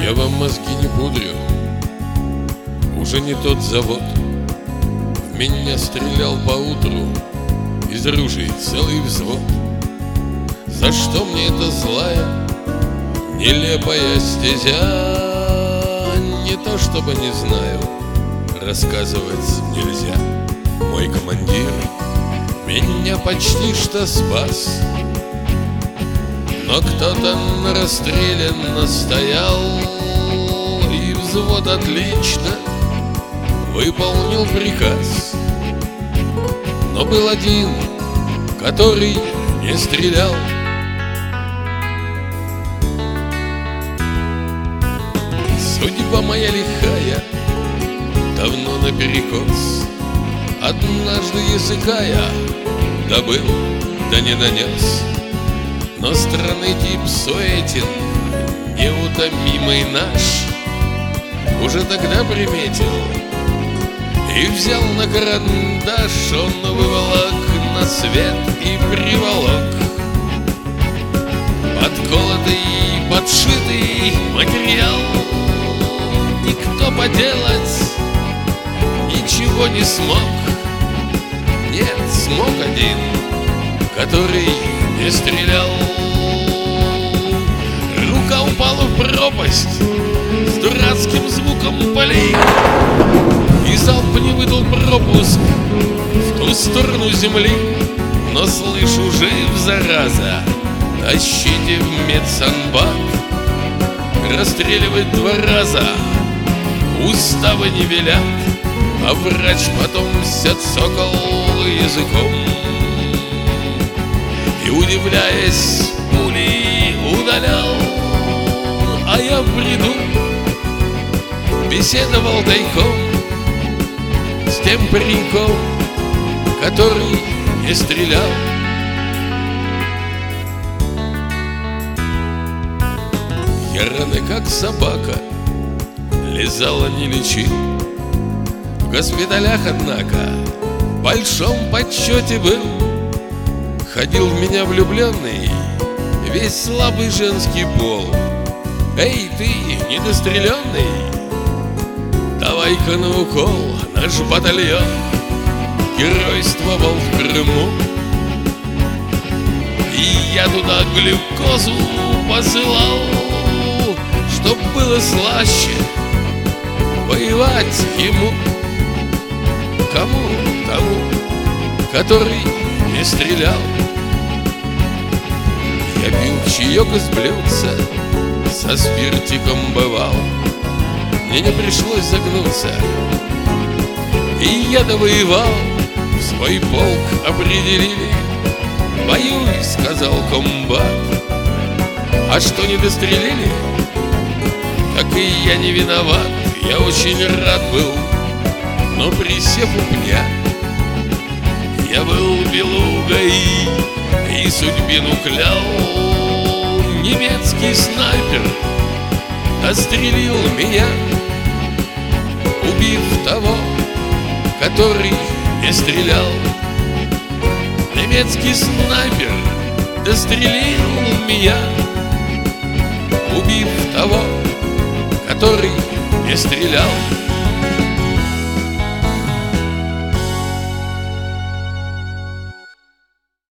Я вам мозги не пудрю, уже не тот завод. В меня стрелял поутру из ружей целый взвод. За что мне эта злая, нелепая стезя? Не то чтобы не знаю, рассказывать нельзя. Мой командир меня почти что спас, но кто-то на расстреле настоял, и взвод отлично выполнил приказ. Но был один, который не стрелял. Судьба моя лихая, давно наперекос. Однажды языка я добыл, да не донес. Но странный тип Суетин, неутомимый наш, уже тогда приметил и взял на карандаш. Он выволок на свет и приволок подколотый, подшитый материал. Никто поделать ничего не смог. Нет, смог один, который не стрелял. Рука упала в пропасть с дурацким звуком полей, и залп не выдал пропуск в ту сторону земли. Но слышу, жив, зараза, тащите в медсанбат. Расстреливать 2 раза уставы не велят, а врач потом цокал языком и, удивляясь, пули удалял. А я в бреду беседовал тайком с тем пареньком, который не стрелял. Я раны, как собака, лизала, не лечил. В госпиталях, однако, в большом почете был. Ходил в меня влюбленный весь слабый женский пол. Эй, ты, недостреленный, давай-ка на укол. Наш батальон геройствовал в Крыму, и я туда глюкозу посылал, чтоб было слаще воевать ему. Кому? Тому, который не стрелял. Я пил чаек из блюдца, со спиртиком бывал. Мне не пришлось загнуться, и я довоевал. В свой полк определили. Воюй, сказал комбат. А что, не дострелили? Так и я не виноват. Я очень рад был, но присев у пня, я был белугой и судьбину клял. Немецкий снайпер дострелил меня, убив того, который не стрелял. Немецкий снайпер дострелил меня, убив того, который не стрелял.